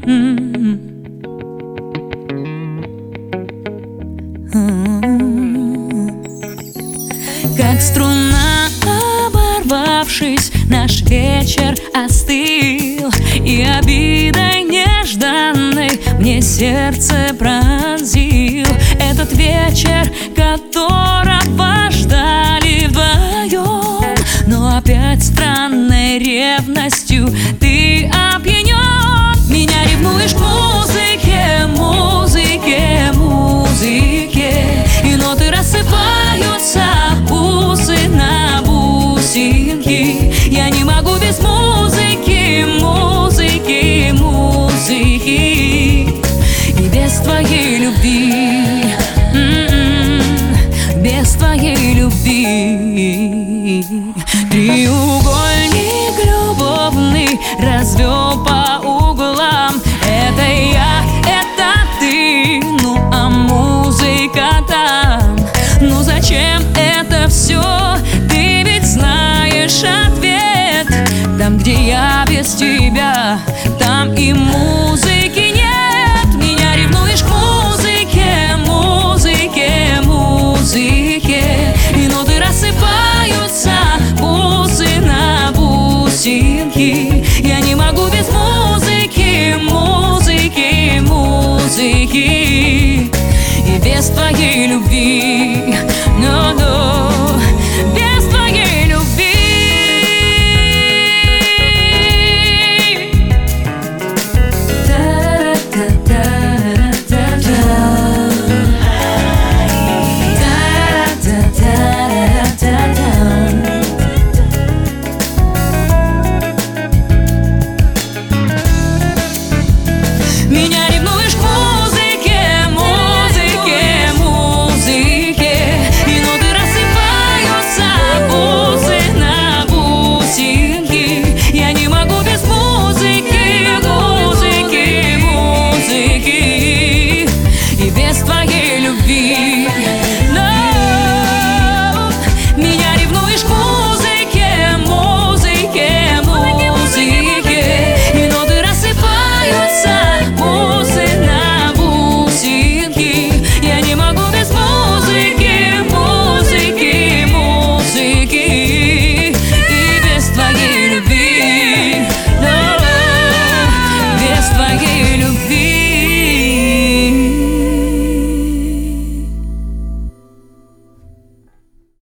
Как струна, оборвавшись, наш вечер остыл, и обидой нежданной мне сердце пронзил. Этот вечер, которого ждали вдвоем, но опять странной ревностью ты опьянен. Меня ревнуешь к музыке, музыке, музыке, и ноты рассыпаются бусы на бусинки. Я не могу без музыки, музыки, музыки, и без твоей любви, без твоей любви. Треугольник любовный развел по углам. Это я, это ты, ну а музыка там. Ну зачем это все? Ты ведь знаешь ответ. Там, где я без тебя, там и музыки нет. Меня ревнуешь к музыке, музыке, музыке, и ноты рассыпаются бусы на бусинки. Я не могу без музыки, музыки, музыки, и без твоей любви.